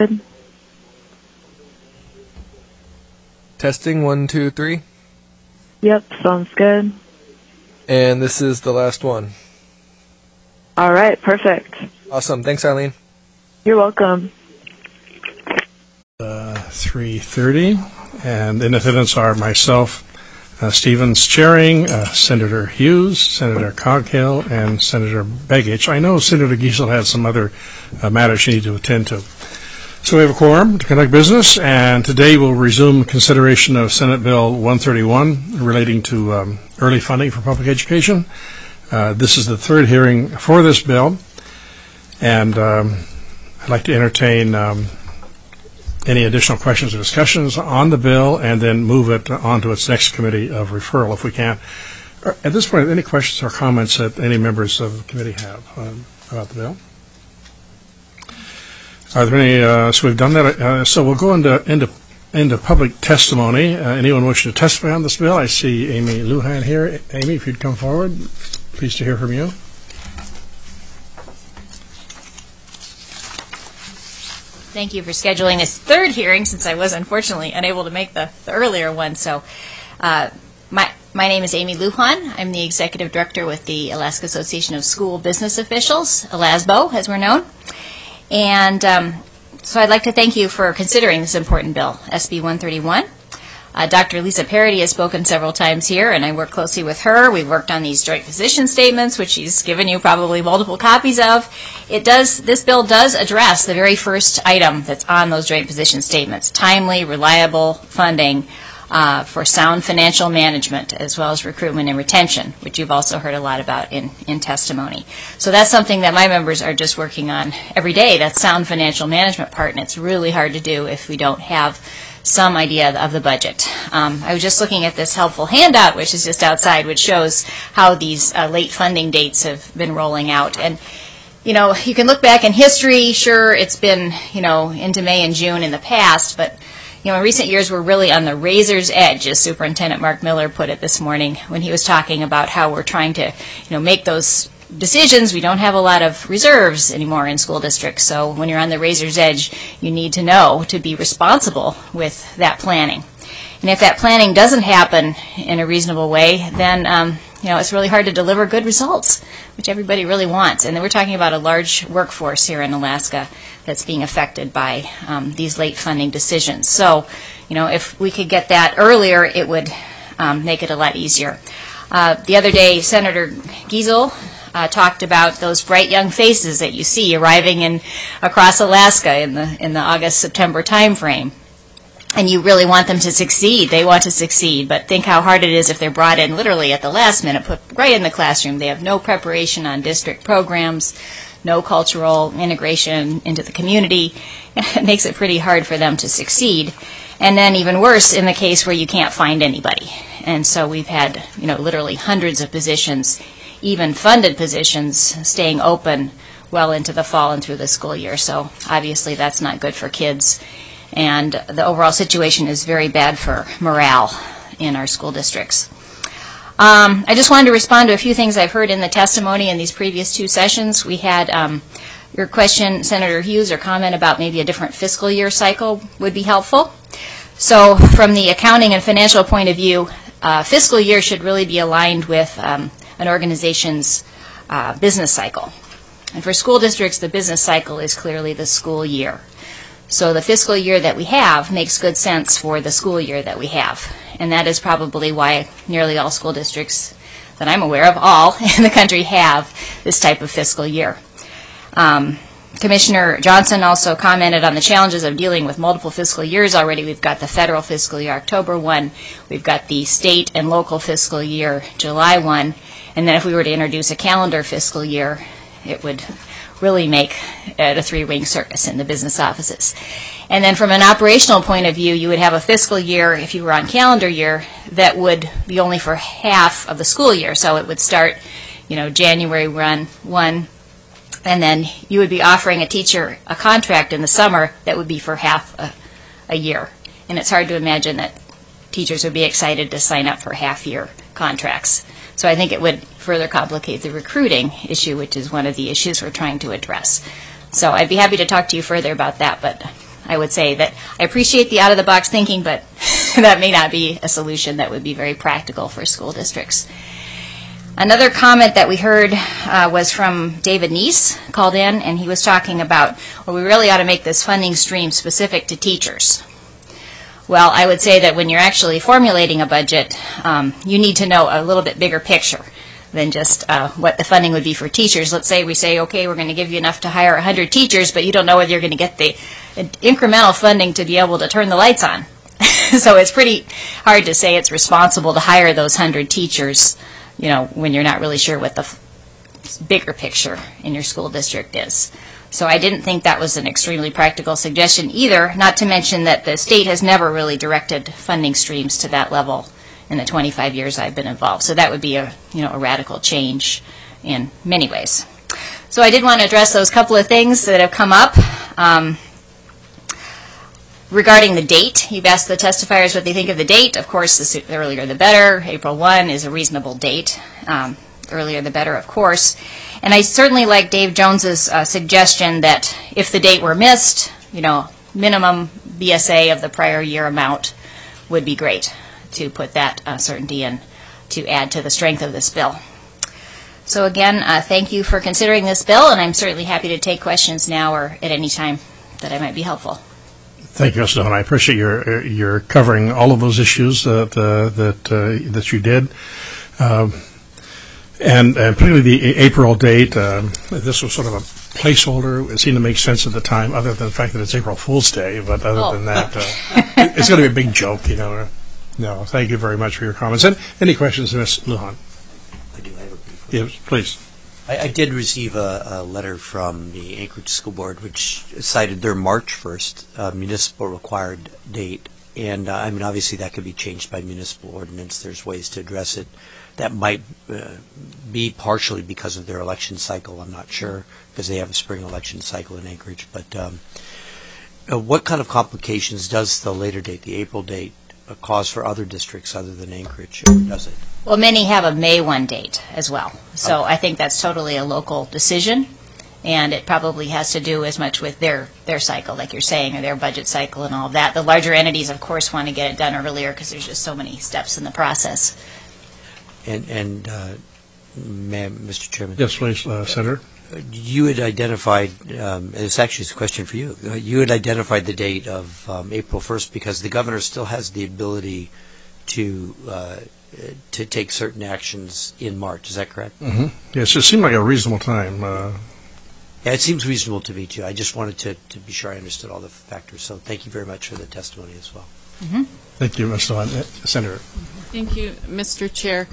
Good. Testing 1, 2, 3. Yep, sounds good. And this is the last one. All right, perfect. Awesome. Thanks, Eileen. You're welcome. 3:30, and in attendance are myself, Stevens chairing, Senator Hughes, Senator Coghill, and Senator Begich. I know Senator Giesel had some other matters she needed to attend to. So we have a quorum to conduct business, and today we'll resume consideration of Senate Bill 131 relating to early funding for public education. This is the third hearing for this bill, and I'd like to entertain any additional questions or discussions on the bill and then move it on to its next committee of referral if we can. At this point, any questions or comments that any members of the committee have about the bill? Are there any, so we've done that, so we'll go into public testimony. Anyone wishing to testify on this bill? I see Amy Lujan here. Amy, if you'd come forward, pleased to hear from you. Thank you for scheduling this third hearing, since I was unfortunately unable to make the earlier one. So my name is Amy Lujan. I'm the Executive Director with the Alaska Association of School Business Officials, ALASBO, as we're known. And so I'd like to thank you for considering this important bill, SB 131. Dr. Lisa Parody has spoken several times here, and I work closely with her. We've worked on these joint position statements, which she's given you probably multiple copies of. This bill does address the very first item that's on those joint position statements, timely, reliable funding for sound financial management, as well as recruitment and retention, which you've also heard a lot about in testimony. So that's something that my members are just working on every day, that sound financial management part, and it's really hard to do if we don't have some idea of the budget. I was just looking at this helpful handout, which is just outside, which shows how these late funding dates have been rolling out. And, you know, you can look back in history. Sure, it's been, you know, into May and June in the past, but, you know, in recent years we're really on the razor's edge, as Superintendent Mark Miller put it this morning when he was talking about how we're trying to, you know, make those decisions. We don't have a lot of reserves anymore in school districts, so when you're on the razor's edge, you need to know to be responsible with that planning. And if that planning doesn't happen in a reasonable way, then you know, it's really hard to deliver good results, which everybody really wants. And then we're talking about a large workforce here in Alaska that's being affected by these late funding decisions. So, you know, if we could get that earlier, it would make it a lot easier. The other day, Senator Giesel talked about those bright young faces that you see arriving across Alaska in the August-September time frame. And you really want them to succeed. They want to succeed, but think how hard it is if they're brought in literally at the last minute, put right in the classroom. They have no preparation on district programs, no cultural integration into the community. It makes it pretty hard for them to succeed. And then even worse in the case where you can't find anybody. And so we've had, you know, literally hundreds of positions, even funded positions, staying open well into the fall and through the school year. So obviously that's not good for kids. And the overall situation is very bad for morale in our school districts. I just wanted to respond to a few things I've heard in the testimony in these previous two sessions. We had your question, Senator Hughes, or comment about maybe a different fiscal year cycle would be helpful. So from the accounting and financial point of view, fiscal year should really be aligned with an organization's business cycle. And for school districts, the business cycle is clearly the school year. So the fiscal year that we have makes good sense for the school year that we have. And that is probably why nearly all school districts that I'm aware of, all in the country, have this type of fiscal year. Commissioner Johnson also commented on the challenges of dealing with multiple fiscal years already. We've got the federal fiscal year, October 1. We've got the state and local fiscal year, July 1. And then if we were to introduce a calendar fiscal year, it would really make it a three-ring circus in the business offices. And then from an operational point of view, you would have a fiscal year, if you were on calendar year, that would be only for half of the school year. So it would start, you know, January 1, and then you would be offering a teacher a contract in the summer that would be for half a year. And it's hard to imagine that teachers would be excited to sign up for half-year contracts. So I think it would further complicate the recruiting issue, which is one of the issues we're trying to address. So I'd be happy to talk to you further about that, but I would say that I appreciate the out-of-the-box thinking, but that may not be a solution that would be very practical for school districts. Another comment that we heard was from David Neese, called in, and he was talking about, well, we really ought to make this funding stream specific to teachers. Well, I would say that when you're actually formulating a budget, you need to know a little bit bigger picture than just what the funding would be for teachers. Let's say we say, okay, we're going to give you enough to hire 100 teachers, but you don't know whether you're going to get the incremental funding to be able to turn the lights on. So it's pretty hard to say it's responsible to hire those 100 teachers, when you're not really sure what the bigger picture in your school district is. So I didn't think that was an extremely practical suggestion either, not to mention that the state has never really directed funding streams to that level in the 25 years I've been involved. So that would be a radical change in many ways. So I did want to address those couple of things that have come up. Regarding the date, you've asked the testifiers what they think of the date. Of course, the earlier the better. April 1 is a reasonable date. Earlier the better, of course. And I certainly like Dave Jones's suggestion that if the date were missed, minimum BSA of the prior year amount would be great to put that certainty in to add to the strength of this bill. So again, thank you for considering this bill, and I'm certainly happy to take questions now or at any time that I might be helpful. Thank you, Ms. Dohan. I appreciate your covering all of those issues that you did. And particularly the April date, this was sort of a placeholder. It seemed to make sense at the time, other than the fact that it's April Fool's Day. But other than that, it's going to be a big joke, No, thank you very much for your comments. And any questions, Ms. Lujan? I do. I have a brief one. Yes, please. I did receive a letter from the Anchorage School Board which cited their March 1st municipal required date. And, obviously that could be changed by municipal ordinance. There's ways to address it. That might be partially because of their election cycle. I'm not sure, because they have a spring election cycle in Anchorage. But what kind of complications does the later date, the April date, cause for other districts other than Anchorage, or does it? Well, many have a May 1 date as well. So I think that's totally a local decision, and it probably has to do as much with their cycle, like you're saying, or their budget cycle and all of that. The larger entities, of course, want to get it done earlier because there's just so many steps in the process. And Mr. Chairman. Yes, please, Senator. You had identified, and it's actually a question for you, you had identified the date of April 1st because the governor still has the ability to take certain actions in March. Is that correct? Mm-hmm. Yes, it seemed like a reasonable time. Yeah, it seems reasonable to me, too. I just wanted to be sure I understood all the factors. So thank you very much for the testimony as well. Mm-hmm. Thank you, Ms. Lujan. Senator. Thank you, Mr. Chair.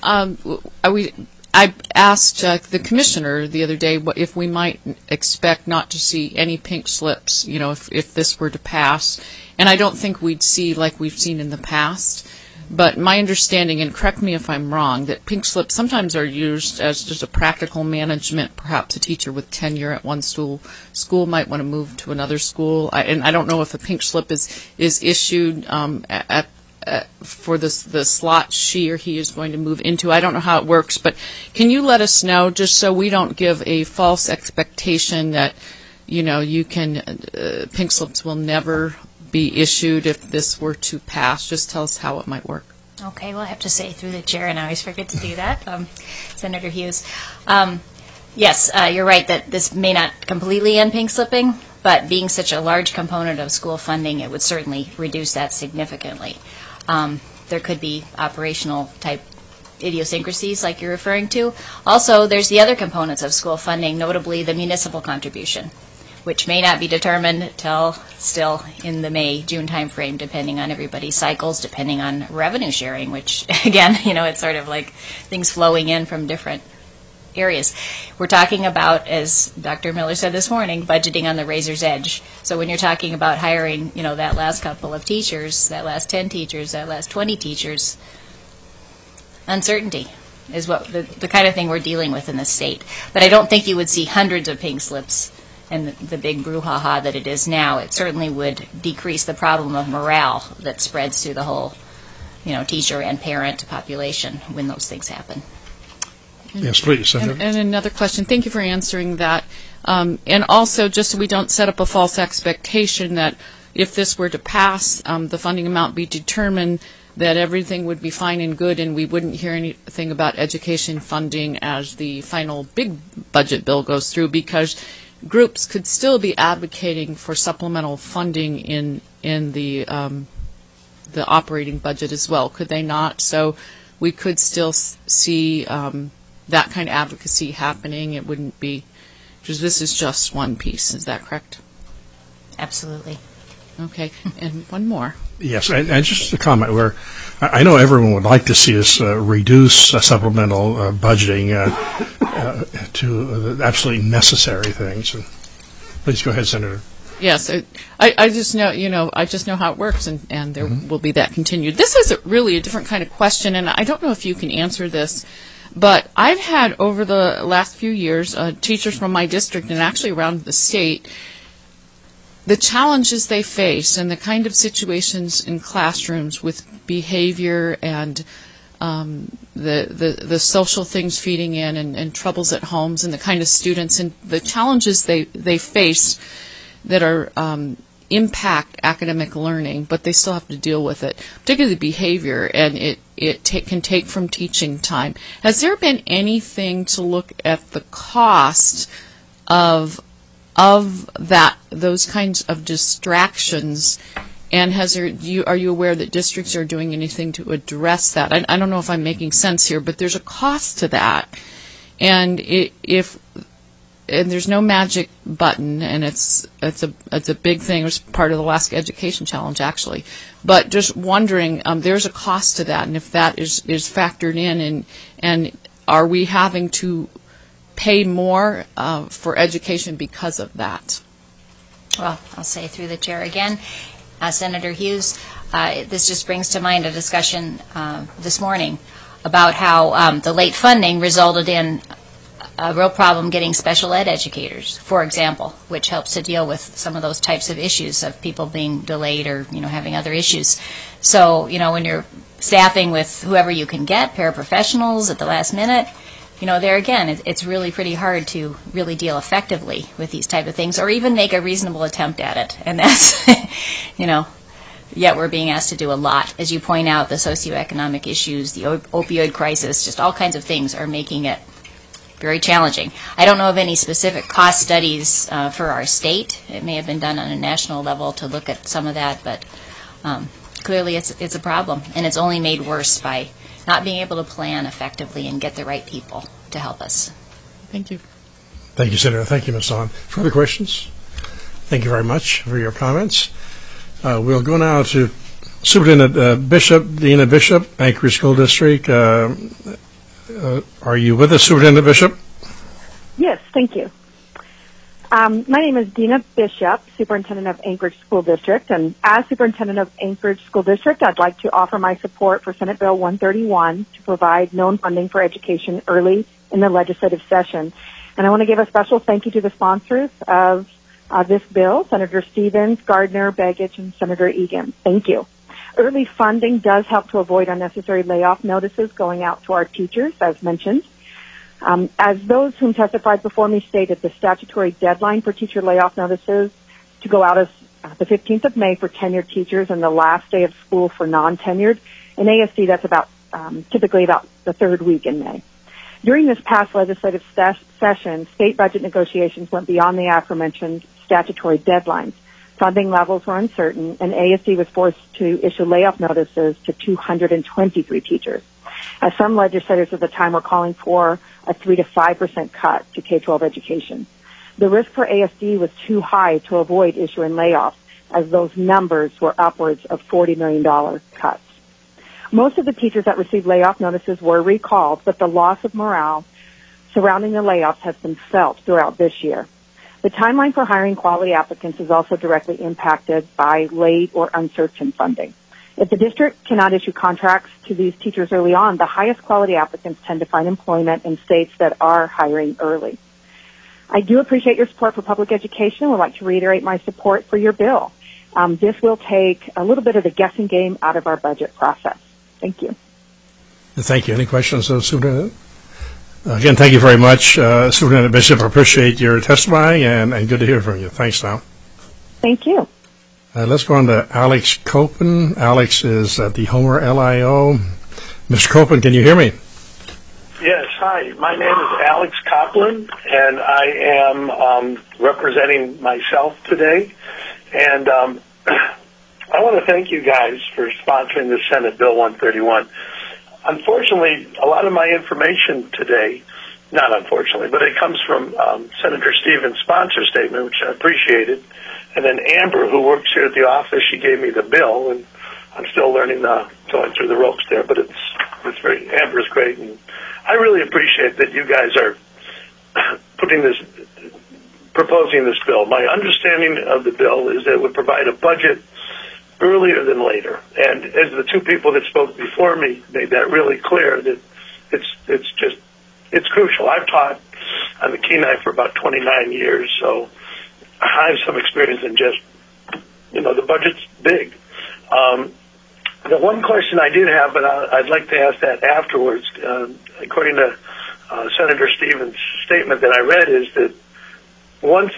I asked the commissioner the other day if we might expect not to see any pink slips, if this were to pass. And I don't think we'd see like we've seen in the past. But my understanding, and correct me if I'm wrong, that pink slips sometimes are used as just a practical management. Perhaps a teacher with tenure at one school might want to move to another school. And I don't know if a pink slip is issued for the slot she or he is going to move into. I don't know how it works, but can you let us know, just so we don't give a false expectation that, you can, pink slips will never be issued if this were to pass? Just tell us how it might work. Okay, well, I have to say through the chair, and I always forget to do that, Senator Hughes. Yes, you're right that this may not completely end pink slipping, but being such a large component of school funding, it would certainly reduce that significantly. There could be operational type idiosyncrasies like you're referring to. Also, there's the other components of school funding, notably the municipal contribution, which may not be determined till still in the May-June timeframe, depending on everybody's cycles, depending on revenue sharing, which, again, it's sort of like things flowing in from different areas. We're talking about, as Dr. Miller said this morning, budgeting on the razor's edge. So when you're talking about hiring, that last couple of teachers, that last 10 teachers, that last 20 teachers, uncertainty is what the kind of thing we're dealing with in the state. But I don't think you would see hundreds of pink slips and the big brouhaha that it is now. It certainly would decrease the problem of morale that spreads through the whole, teacher and parent population when those things happen. Yes, please, Senator. And another question. Thank you for answering that. And also, just so we don't set up a false expectation that if this were to pass, the funding amount be determined, that everything would be fine and good and we wouldn't hear anything about education funding as the final big budget bill goes through, because groups could still be advocating for supplemental funding in the operating budget as well, could they not? So we could still see that kind of advocacy happening. It wouldn't be, because this is just one piece. Is that correct? Absolutely. Okay, and one more. Yes, and just a comment where I know everyone would like to see us reduce supplemental budgeting to absolutely necessary things. And please go ahead, Senator. Yes, I just know, I just know how it works, and there will be that continued. This is really a different kind of question, and I don't know if you can answer this, but I've had over the last few years teachers from my district and actually around the state, the challenges they face and the kind of situations in classrooms with behavior and the social things feeding in and troubles at homes and the kind of students and the challenges they face that are impact academic learning, but they still have to deal with it, particularly behavior, and it can take from teaching time. Has there been anything to look at the cost of those kinds of distractions, and are you aware that districts are doing anything to address that? I don't know if I'm making sense here, but there's a cost to that, and there's no magic button, and it's a big thing. It was part of the Alaska Education Challenge, actually. But just wondering, there's a cost to that, and if that is factored in, and are we having to pay more for education because of that? Well, I'll say through the chair again, Senator Hughes, this just brings to mind a discussion this morning about how the late funding resulted in a real problem getting special ed educators, for example, which helps to deal with some of those types of issues of people being delayed or, having other issues. So, when you're staffing with whoever you can get, paraprofessionals at the last minute, there again, it's really pretty hard to really deal effectively with these type of things, or even make a reasonable attempt at it. And that's, yet we're being asked to do a lot. As you point out, the socioeconomic issues, the opioid crisis, just all kinds of things are making it very challenging. I don't know of any specific cost studies for our state. It may have been done on a national level to look at some of that, but clearly it's a problem, and it's only made worse by not being able to plan effectively and get the right people to help us. Thank you. Thank you, Senator. Thank you, Ms. Hahn. Further questions? Thank you very much for your comments. We'll go now to Superintendent Bishop, Dina Bishop, Anchorage School District. Are you with us, Superintendent Bishop? Yes, thank you. My name is Dina Bishop, Superintendent of Anchorage School District, and as Superintendent of Anchorage School District, I'd like to offer my support for Senate Bill 131 to provide known funding for education early in the legislative session. And I want to give a special thank you to the sponsors of this bill, Senator Stevens, Gardner, Begich, and Senator Egan. Thank you. Early funding does help to avoid unnecessary layoff notices going out to our teachers, as mentioned. As those whom testified before me stated, the statutory deadline for teacher layoff notices to go out is the 15th of May for tenured teachers and the last day of school for non-tenured. In ASC, that's typically about the third week in May. During this past legislative session, state budget negotiations went beyond the aforementioned statutory deadlines. Funding levels were uncertain, and ASC was forced to issue layoff notices to 223 teachers. As some legislators at the time were calling for a 3 to 5% cut to K-12 education. The risk for ASD was too high to avoid issuing layoffs, as those numbers were upwards of $40 million cuts. Most of the teachers that received layoff notices were recalled, but the loss of morale surrounding the layoffs has been felt throughout this year. The timeline for hiring quality applicants is also directly impacted by late or uncertain funding. If the district cannot issue contracts to these teachers early on, the highest quality applicants tend to find employment in states that are hiring early. I do appreciate your support for public education and would like to reiterate my support for your bill. This will take a little bit of the guessing game out of our budget process. Thank you. Thank you. Any questions, Superintendent? Again, thank you very much, Superintendent Bishop. I appreciate your testimony and good to hear from you. Thanks now. Thank you. Let's go on to Alex Copen. Alex is at the Homer LIO. Mr. Copen, can you hear me? Yes, hi. My name is Alex Copeland, and I am representing myself today. And I want to thank you guys for sponsoring the Senate Bill 131. Unfortunately, a lot of my information today, not unfortunately, but it comes from Senator Stevens' sponsor statement, which I appreciated. And then Amber, who works here at the office, she gave me the bill, and I'm still learning, going through the ropes there. But Amber's great, and I really appreciate that you guys are proposing this bill. My understanding of the bill is that it would provide a budget earlier than later. And as the two people that spoke before me made that really clear, that it's crucial. I've taught on the Kenai for about 29 years, so I have some experience in just, the budget's big. The one question I did have, but I'd like to ask that afterwards, according to Senator Stevens' statement that I read, is that once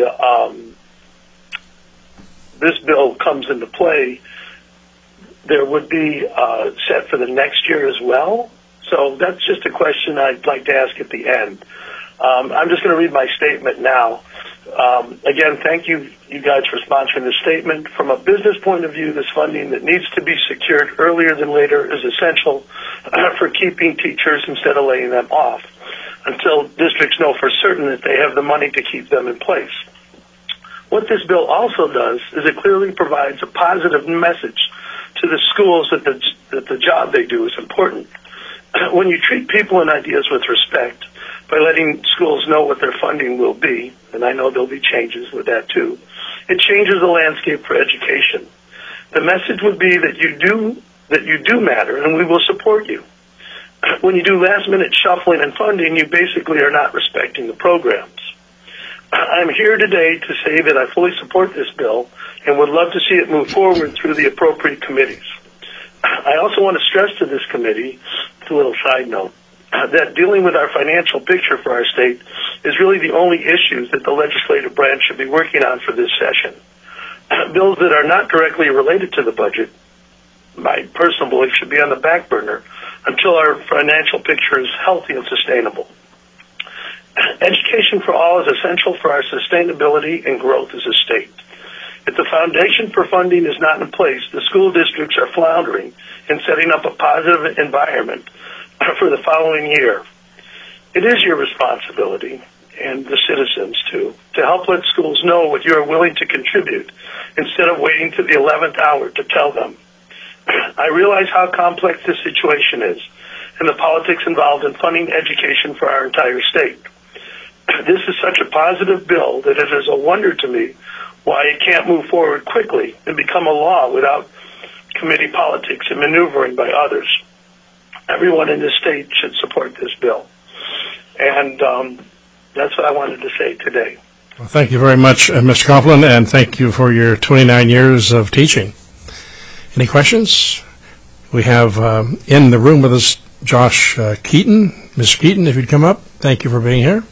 this bill comes into play, there would be set for the next year as well. So that's just a question I'd like to ask at the end. I'm just going to read my statement now. Again, thank you guys for sponsoring this statement. From a business point of view, this funding that needs to be secured earlier than later is essential for keeping teachers instead of laying them off until districts know for certain that they have the money to keep them in place. What this bill also does is it clearly provides a positive message to the schools that the job they do is important. When you treat people and ideas with respect by letting schools know what their funding will be, and I know there'll be changes with that too, it changes the landscape for education. The message would be that you do matter and we will support you. When you do last-minute shuffling and funding, you basically are not respecting the programs. I'm here today to say that I fully support this bill and would love to see it move forward through the appropriate committees. I also want to stress to this committee, it's a little side note, that dealing with our financial picture for our state is really the only issues that the legislative branch should be working on for this session. Bills that are not directly related to the budget, my personal belief, should be on the back burner until our financial picture is healthy and sustainable. Education for all is essential for our sustainability and growth as a state. If the foundation for funding is not in place, the school districts are floundering in setting up a positive environment for the following year. It is your responsibility, and the citizens too, to help let schools know what you are willing to contribute instead of waiting to the 11th hour to tell them. I realize how complex this situation is and the politics involved in funding education for our entire state. This is such a positive bill that it is a wonder to me why it can't move forward quickly and become a law without committee politics and maneuvering by others. Everyone in this state should support this bill. And that's what I wanted to say today. Well, thank you very much, Mr. Copeland, and thank you for your 29 years of teaching. Any questions? We have in the room with us Josh Keaton. Mr. Keaton, if you'd come up, thank you for being here.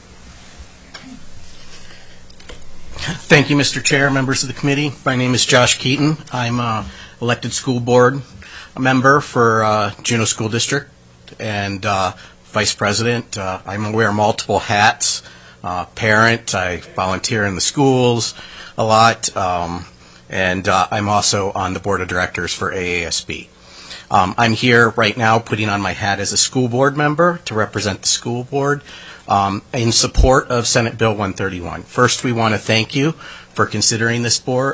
Thank you, Mr. Chair, members of the committee. My name is Josh Keaton. I'm an elected school board member for Juneau School District and vice president. I wear multiple hats. Parent, I volunteer in the schools a lot, and I'm also on the board of directors for AASB. I'm here right now putting on my hat as a school board member to represent the school board in support of Senate Bill 131. First, we want to thank you for considering this bill.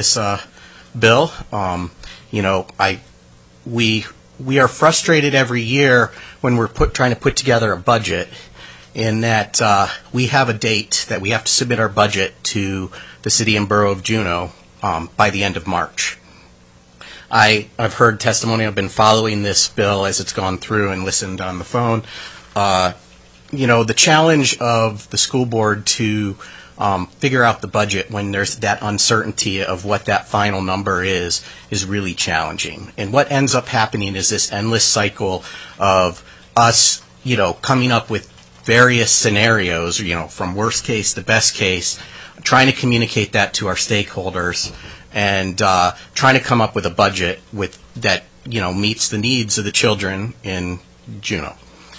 We are frustrated every year when we're trying to put together a budget, in that we have a date that we have to submit our budget to the city and borough of Juneau by the end of March. I've heard testimony. I've been following this bill as it's gone through and listened on the phone. The challenge of the school board to figure out the budget when there's that uncertainty of what that final number is really challenging. And what ends up happening is this endless cycle of us, coming up with various scenarios, from worst case to best case, trying to communicate that to our stakeholders, and trying to come up with a budget that meets the needs of the children in Juneau.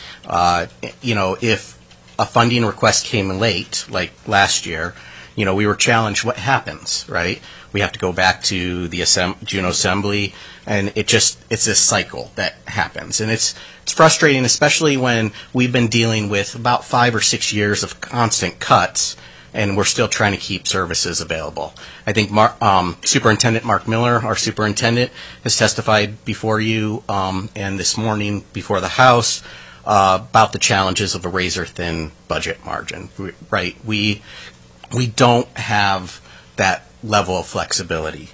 If a funding request came in late, like last year, we were challenged. What happens, right? We have to go back to the Juneau Assembly, and it's this cycle that happens, and it's frustrating, especially when we've been dealing with about 5 or 6 years of constant cuts, and we're still trying to keep services available. I think Superintendent Mark Miller, our superintendent, has testified before you and this morning before the House about the challenges of a razor-thin budget margin. Right? We don't have that level of flexibility.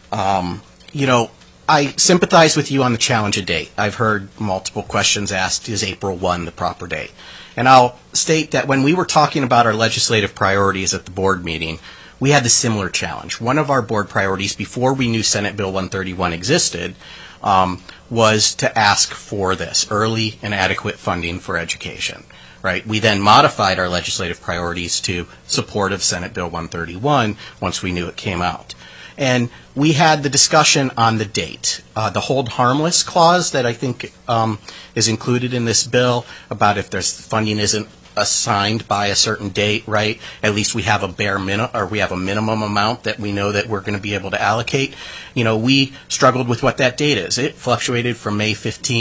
I sympathize with you on the challenge of date. I've heard multiple questions asked, is April 1 the proper date? And I'll state that when we were talking about our legislative priorities at the board meeting, we had the similar challenge. One of our board priorities before we knew Senate Bill 131 existed was to ask for this, early and adequate funding for education. Right? We then modified our legislative priorities to support of Senate Bill 131 once we knew it came out. And we had the discussion on the date. The hold harmless clause that I think is included in this bill about if there's funding isn't assigned by a certain date, right? At least we have a minimum amount that we know that we're going to be able to allocate. We struggled with what that date is. It fluctuated from March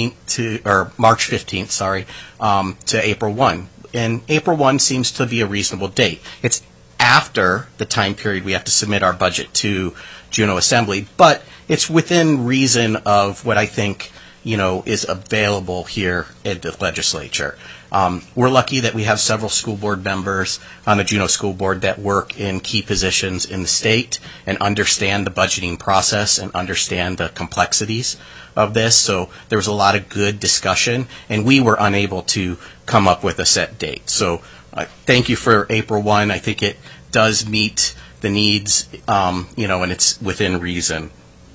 15th, to April 1. And April 1 seems to be a reasonable date. It's after the time period we have to submit our budget to Juneau Assembly, but it's within reason of what I think, is available here at the legislature. We're lucky that we have several school board members on the Juneau School Board that work in key positions in the state and understand the budgeting process and understand the complexities of this. So there was a lot of good discussion, and we were unable to come up with a set date. So thank you for April 1. I think it does meet the needs, and it's within reason.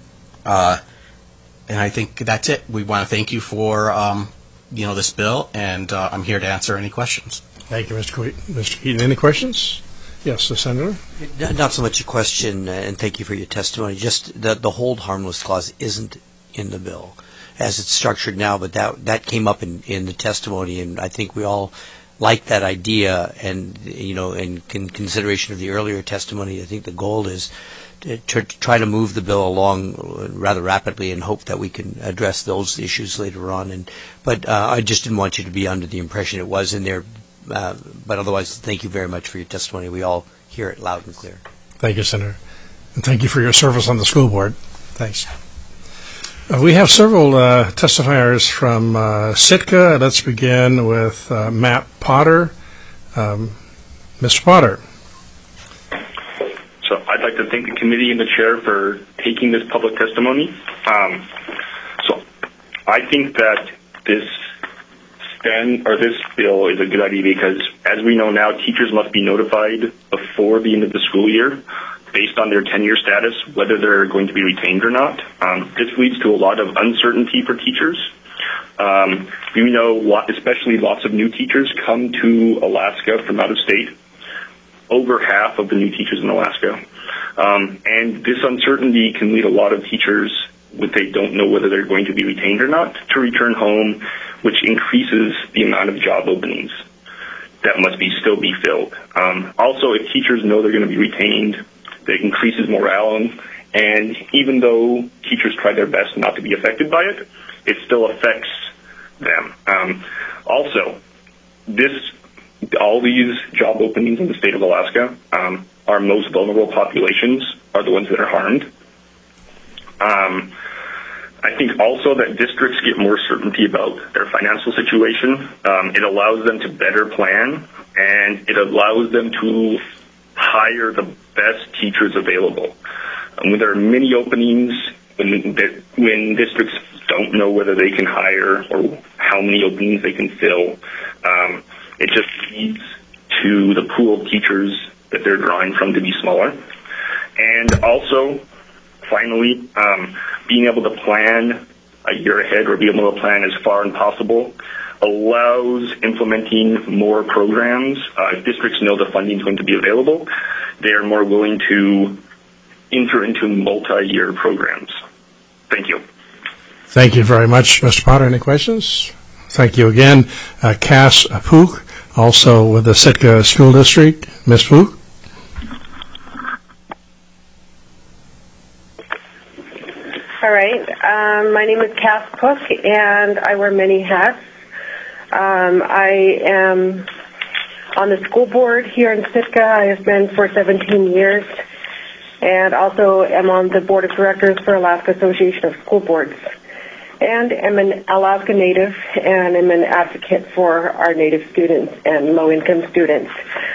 And I think that's it. We want to thank you for, this bill, and I'm here to answer any questions. Thank you, Mr. Keaton. Any questions? Yes, the Senator. Not so much a question, and thank you for your testimony. Just the hold harmless clause isn't in the bill as it's structured now, but that came up in the testimony, and I think we all like that idea. And in consideration of the earlier testimony, I think the goal is to try to move the bill along rather rapidly and hope that we can address those issues later on. But I just didn't want you to be under the impression it was in there. But otherwise, thank you very much for your testimony. We all hear it loud and clear. Thank you, Senator. And thank you for your service on the school board. Thanks. We have several testifiers from Sitka. Let's begin with Matt Potter. Mr. Potter. So I'd like to thank the committee and the chair for taking this public testimony. So I think that this bill is a good idea because, as we know now, teachers must be notified before the end of the school year based on their tenure status, whether they're going to be retained or not. This leads to a lot of uncertainty for teachers. We know, especially lots of new teachers come to Alaska from out of state. Over half of the new teachers in Alaska. And this uncertainty can lead a lot of teachers, when they don't know whether they're going to be retained or not, to return home, which increases the amount of job openings that must still be filled. Also, if teachers know they're going to be retained, that increases morale. And even though teachers try their best not to be affected by it, it still affects them. Also, all these job openings in the state of Alaska, our most vulnerable populations are the ones that are harmed. I think also that districts get more certainty about their financial situation. It allows them to better plan, and it allows them to hire the best teachers available. When there are many openings, when districts don't know whether they can hire or how many openings they can fill, it just leads to the pool of teachers that they're drawing from to be smaller. And also, finally, being able to plan a year ahead or be able to plan as far as possible allows implementing more programs. If districts know the funding is going to be available, they are more willing to enter into multi-year programs. Thank you. Thank you very much, Mr. Potter. Any questions? Thank you again. Cass Pook, also with the Sitka School District. Ms. Pook? All right. My name is Cass Pook, and I wear many hats. I am on the school board here in Sitka. I have been for 17 years, and also am on the board of directors for Alaska Association of School Boards. And I'm an Alaska Native, and I'm an advocate for our Native students and low-income students.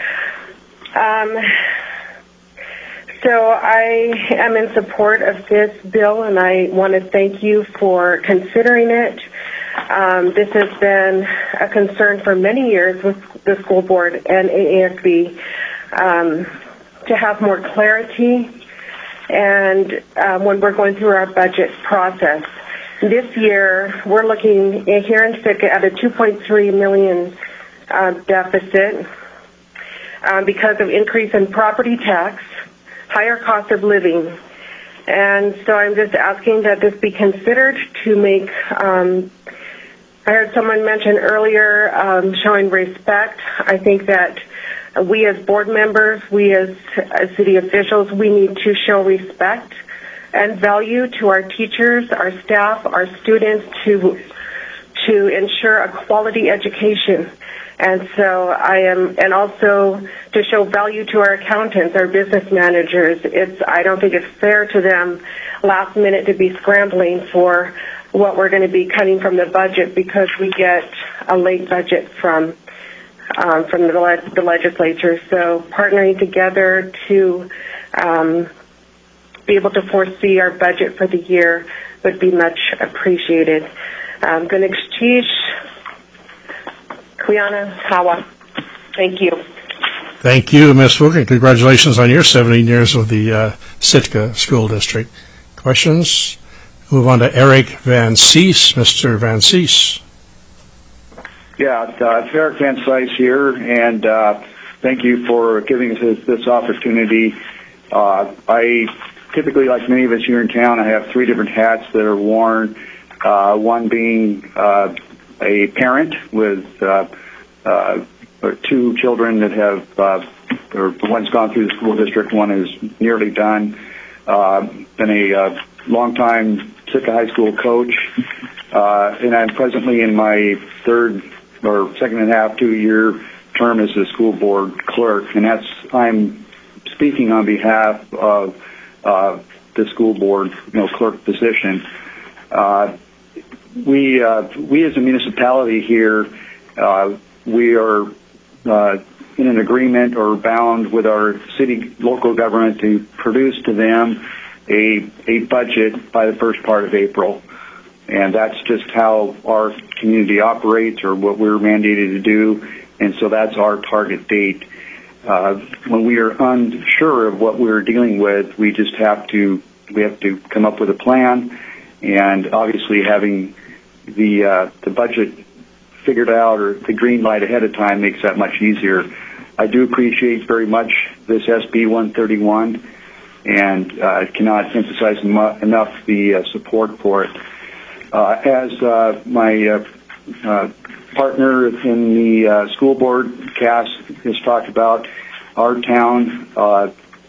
So I am in support of this bill, and I want to thank you for considering it. This has been a concern for many years with the school board and AASB to have more clarity and when we're going through our budget process. This year, we're looking here in Sitka at a $2.3 million deficit because of increase in property tax, higher cost of living. And so I'm just asking that this be considered to make, I heard someone mention earlier, showing respect. I think that we as board members, we as city officials, we need to show respect and value to our teachers, our staff, our students to ensure a quality education. And so and also to show value to our accountants, our business managers. I don't think it's fair to them last minute to be scrambling for what we're going to be cutting from the budget because we get a late budget from the legislature. So partnering together to be able to foresee our budget for the year would be much appreciated. Gunixchish, Kuyana, Hawa. Thank you. Thank you, Ms. Pook, and congratulations on your 17 years with the Sitka School District. Questions? Move on to Eric Van Cees. Mr. Van Cees. Yeah, it's Eric Van Cees here, and thank you for giving us this opportunity. I typically, like many of us here in town, I have three different hats that are worn, one being a parent with two children that have, or one's gone through the school district, one is nearly done, been a longtime Sitka High School coach, and I'm presently in my third or second and a half, 2-year term as a school board clerk, and I'm speaking on behalf of the school board, clerk position. We as a municipality here, we are in an agreement or bound with our city local government to produce to them a budget by the first part of April. And that's just how our community operates or what we're mandated to do. And so that's our target date. When we are unsure of what we're dealing with, we have to come up with a plan. And obviously having the budget figured out or the green light ahead of time makes that much easier. I do appreciate very much this SB 131 and cannot emphasize enough the support for it. As my partner in the school board, Cass, has talked about, our town, of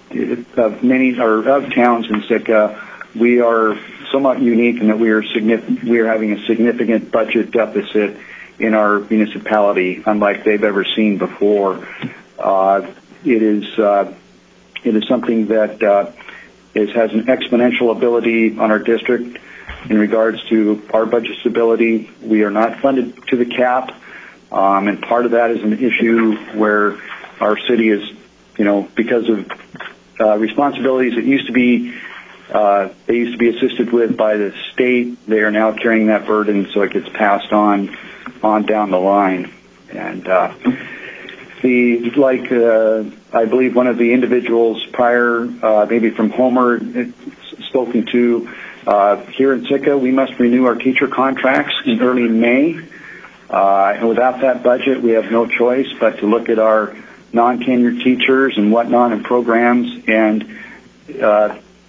towns in Sitka, we are somewhat unique in that we are having a significant budget deficit in our municipality, unlike they've ever seen before. It is something that has an exponential ability on our district in regards to our budget stability. We are not funded to the cap, and part of that is an issue where our city is, because of responsibilities that used to be assisted with by the state, they are now carrying that burden, so it gets passed on down the line. And I believe one of the individuals prior, maybe from Homer, spoken to, here in Sitka, we must renew our teacher contracts in early May. And without that budget, we have no choice but to look at our non-tenured teachers and whatnot and programs and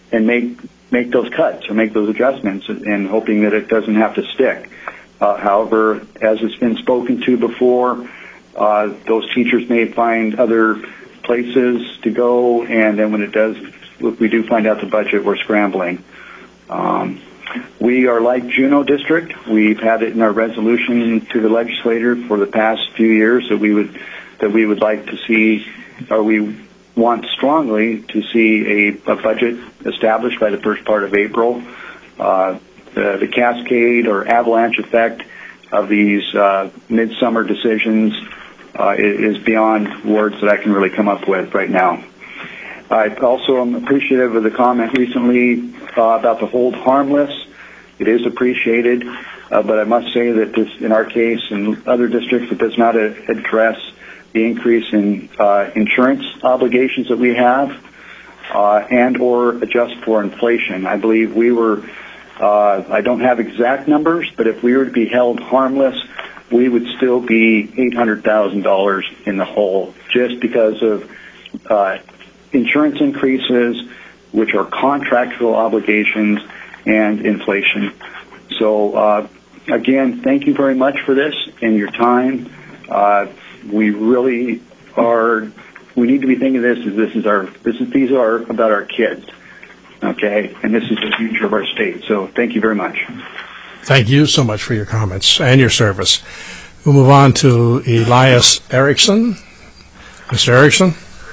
make those cuts or make those adjustments, and hoping that it doesn't have to stick. However, as it's been spoken to before, those teachers may find other places to go, and then when we do find out the budget, we're scrambling. We are like Juneau District. We've had it in our resolution to the legislature for the past few years that we would like to see, or we want strongly to see a budget established by the first part of April. The cascade or avalanche effect of these midsummer decisions is beyond words that I can really come up with right now. I also am appreciative of the comment recently about the hold harmless. It is appreciated, but I must say that this, in our case and other districts, it does not address the increase in insurance obligations that we have and or adjust for inflation. I believe we were, I don't have exact numbers, but if we were to be held harmless, we would still be $800,000 in the hole just because of insurance increases, which are contractual obligations, and inflation. So, again, thank you very much for this and your time. We really are. We need to be thinking of this as these are about our kids, okay? And this is the future of our state. So, thank you very much. Thank you so much for your comments and your service. We'll move on to Elias Erickson. Mr. Erickson.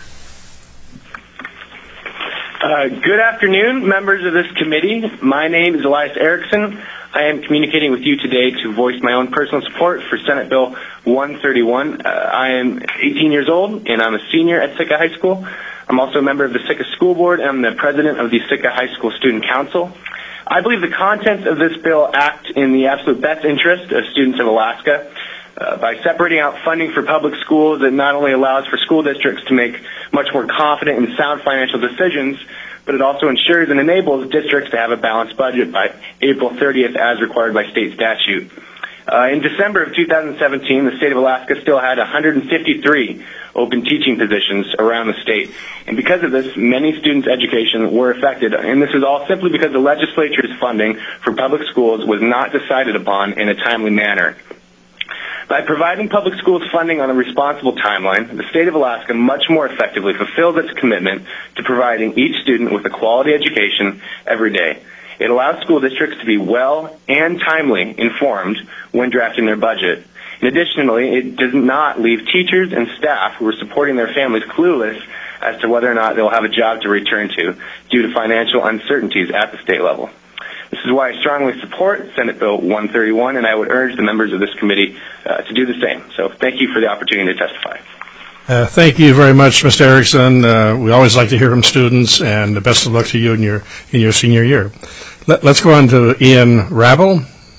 Good afternoon, members of this committee. My name is Elias Erickson. I am communicating with you today to voice my own personal support for Senate Bill 131. I am 18 years old, and I'm a senior at Sitka High School. I'm also a member of the Sitka School Board, and I'm the president of the Sitka High School Student Council. I believe the contents of this bill act in the absolute best interest of students of Alaska. By separating out funding for public schools, it not only allows for school districts to make much more confident and sound financial decisions, but it also ensures and enables districts to have a balanced budget by April 30th as required by state statute. In December of 2017, the state of Alaska still had 153 open teaching positions around the state. And because of this, many students' education were affected. And this is all simply because the legislature's funding for public schools was not decided upon in a timely manner. By providing public schools funding on a responsible timeline, the state of Alaska much more effectively fulfills its commitment to providing each student with a quality education every day. It allows school districts to be well and timely informed when drafting their budget. And additionally, it does not leave teachers and staff who are supporting their families clueless as to whether or not they'll have a job to return to due to financial uncertainties at the state level. This is why I strongly support Senate Bill 131, and I would urge the members of this committee to do the same. So thank you for the opportunity to testify. Thank you very much, Mr. Erickson. We always like to hear from students, and the best of luck to you in your senior year. Let's go on to Ian Rabel.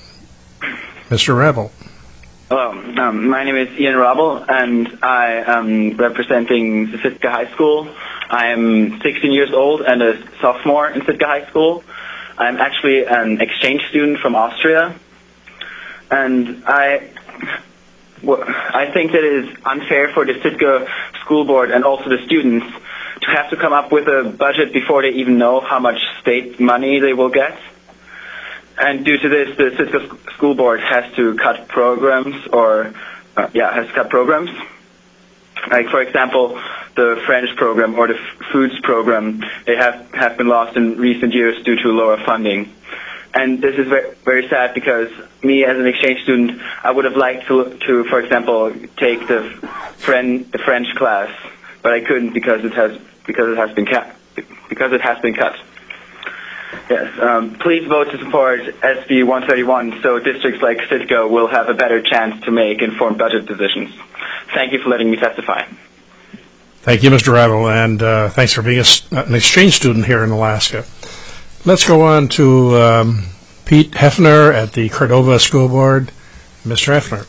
Mr. Rabel. Hello, my name is Ian Rabel, and I am representing the Sitka High School. I am 16 years old and a sophomore in Sitka High School. I'm actually an exchange student from Austria, and I think that it is unfair for the Sitka School Board and also the students to have to come up with a budget before they even know how much state money they will get. And due to this, the Sitka School Board has to cut programs, Like, for example, the French program or the foods program, they have been lost in recent years due to lower funding. And this is very, very sad because me as an exchange student, I would have liked to for example, take the French class, but I couldn't because it has been cut. Yes, please vote to support SB 131 so districts like Sitka will have a better chance to make informed budget decisions. Thank you for letting me testify. Thank you, Mr. Rabel, and thanks for being an exchange student here in Alaska. Let's go on to Pete Hefner at the Cordova School Board. Mr. Hefner.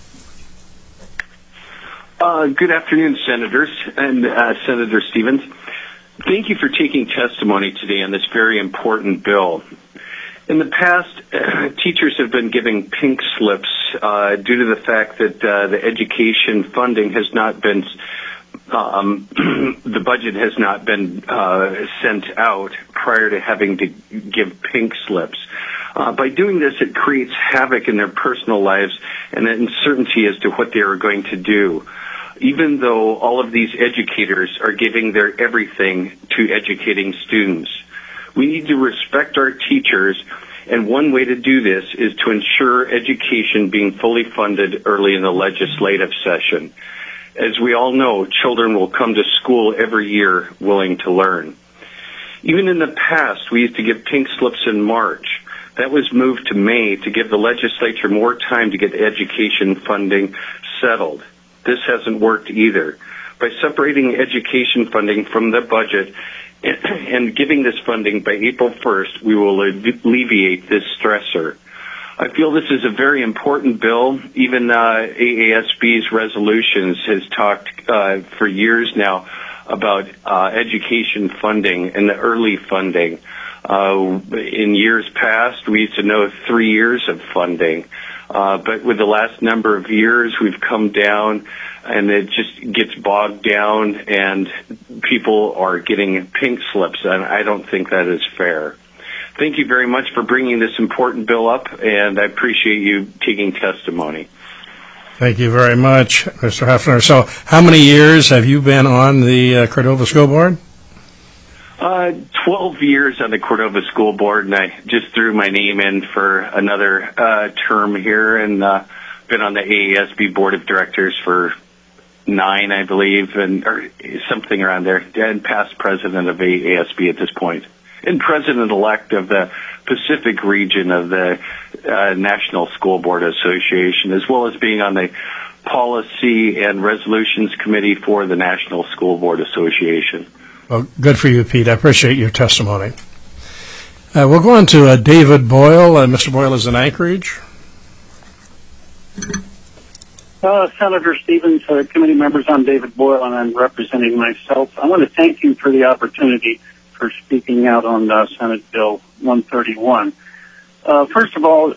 Good afternoon, Senators and Senator Stevens. Thank you for taking testimony today on this very important bill. In the past, teachers have been giving pink slips due to the fact that the education funding has not been the budget has not been sent out prior to having to give pink slips. By doing this, it creates havoc in their personal lives and uncertainty as to what they are going to do. Even though all of these educators are giving their everything to educating students. We need to respect our teachers, and one way to do this is to ensure education being fully funded early in the legislative session. As we all know, children will come to school every year willing to learn. Even in the past, we used to give pink slips in March. That was moved to May to give the legislature more time to get education funding settled. This hasn't worked either. By separating education funding from the budget and giving this funding by April 1st, we will alleviate this stressor. I feel this is a very important bill. Even AASB's resolutions has talked for years now about education funding and the early funding. In years past, we used to know 3 years of funding. But with the last number of years, we've come down, and it just gets bogged down, and people are getting pink slips, and I don't think that is fair. Thank you very much for bringing this important bill up, and I appreciate you taking testimony. Thank you very much, Mr. Heffner. So how many years have you been on the Cordova School Board? 12 years on the Cordova School Board, and I just threw my name in for another term here, and been on the AASB Board of Directors for 9, I believe, or something around there, and past president of AASB at this point, and president-elect of the Pacific region of the National School Board Association, as well as being on the Policy and Resolutions Committee for the National School Board Association. Well, good for you, Pete. I appreciate your testimony. We'll go on to David Boyle. Mr. Boyle is in Anchorage. Senator Stevens, committee members, I'm David Boyle, and I'm representing myself. I want to thank you for the opportunity for speaking out on Senate Bill 131. First of all,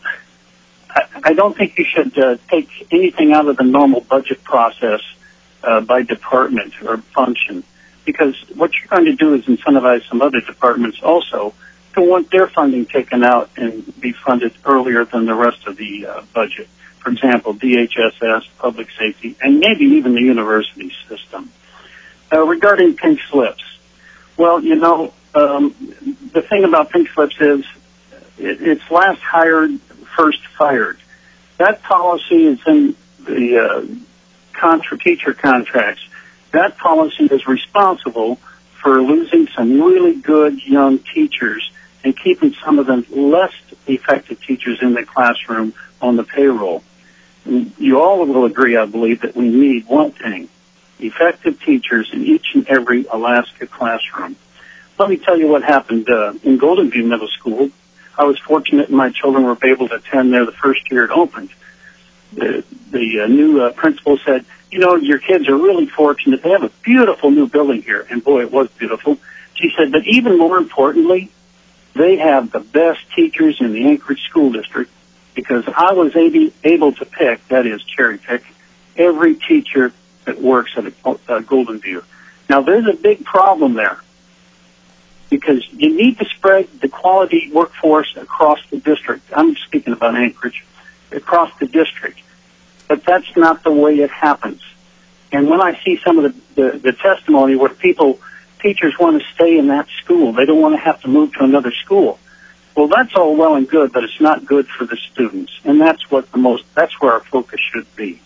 I don't think you should take anything out of the normal budget process by department or function, because what you're going to do is incentivize some other departments also to want their funding taken out and be funded earlier than the rest of the budget. For example, DHSS, public safety, and maybe even the university system. Regarding pink slips, well, you know, the thing about pink slips is it's last hired, first fired. That policy is in the teacher contracts. That policy is responsible for losing some really good young teachers and keeping some of the less effective teachers in the classroom on the payroll. You all will agree, I believe, that we need one thing: effective teachers in each and every Alaska classroom. Let me tell you what happened in Golden View Middle School. I was fortunate and my children were able to attend there the first year it opened. The new principal said, you know, your kids are really fortunate. They have a beautiful new building here. And boy, it was beautiful. She said, but even more importantly, they have the best teachers in the Anchorage School District, because I was able to pick, that is cherry pick, every teacher that works at Golden View. Now, there's a big problem there, because you need to spread the quality workforce across the district. I'm speaking about Anchorage, across the district. But that's not the way it happens. And when I see some of the testimony where teachers want to stay in that school, they don't want to have to move to another school. Well, that's all well and good, but it's not good for the students. And that's where our focus should be.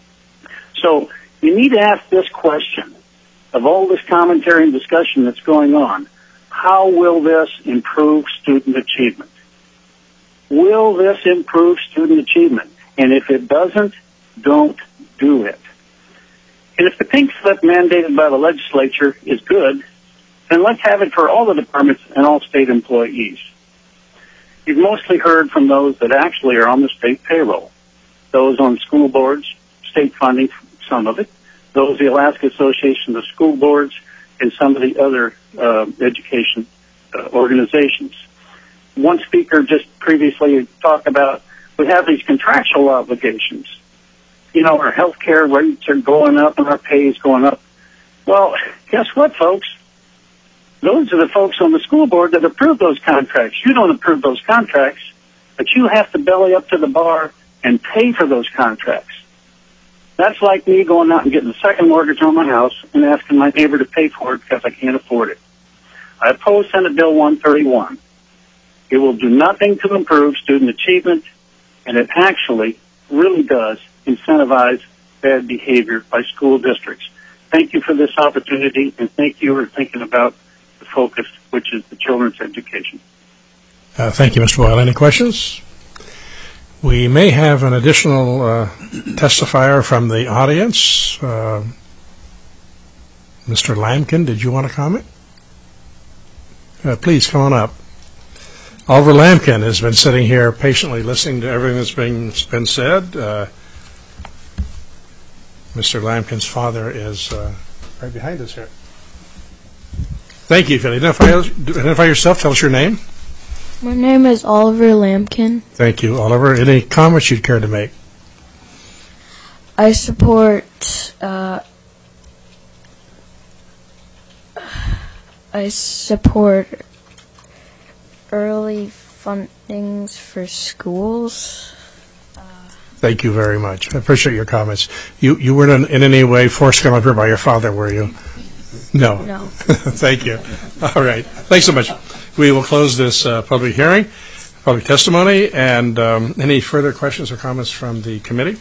So you need to ask this question of all this commentary and discussion that's going on. How will this improve student achievement? Will this improve student achievement? And if it doesn't, don't do it. And if the pink slip mandated by the legislature is good, then let's have it for all the departments and all state employees. You've mostly heard from those that actually are on the state payroll, those on school boards, state funding, some of it, those the Alaska Association of School Boards, and some of the other education organizations. One speaker just previously talked about we have these contractual obligations. You know, our health care rates are going up and our pay is going up. Well, guess what, folks? Those are the folks on the school board that approve those contracts. You don't approve those contracts, but you have to belly up to the bar and pay for those contracts. That's like me going out and getting a second mortgage on my house and asking my neighbor to pay for it because I can't afford it. I oppose Senate Bill 131. It will do nothing to improve student achievement, and it actually really does incentivize bad behavior by school districts. Thank you for this opportunity, and thank you for thinking about the focus, which is the children's education. Thank you, Mr. Boyle. Any questions? We may have an additional testifier from the audience. Mr. Lamkin, did you want to comment? Please, come on up. Oliver Lamkin has been sitting here patiently listening to everything that's been said. Mr. Lamkin's father is right behind us here. Thank you. Can you identify yourself? Tell us your name. My name is Oliver Lamkin. Thank you, Oliver. Any comments you'd care to make? I support early fundings for schools. Thank you very much. I appreciate your comments. You weren't in any way forced to come up here by your father, were you? No. No. Thank you. All right. Thanks so much. We will close this public hearing, public testimony, and any further questions or comments from the committee?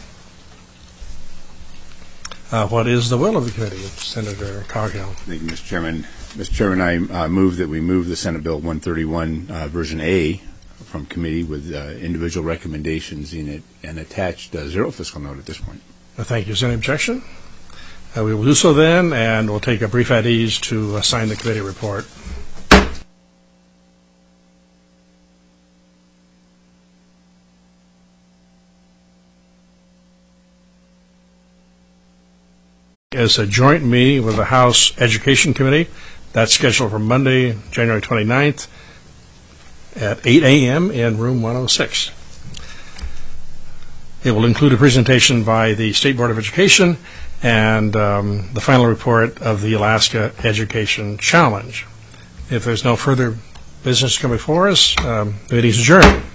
What is the will of the committee? Senator Coghill. Thank you, Mr. Chairman. Mr. Chairman, I move that we move the Senate Bill 131 version A from committee with individual recommendations in it and attached zero fiscal note at this point. Thank you. Is there any objection? We will do so then, and we'll take a brief at ease to sign the committee report. Is a joint meeting with the House Education Committee. That's scheduled for Monday, January 29th at 8 a.m. in room 106. It will include a presentation by the State Board of Education and the final report of the Alaska Education Challenge. If there's no further business coming before us, the meeting is adjourned.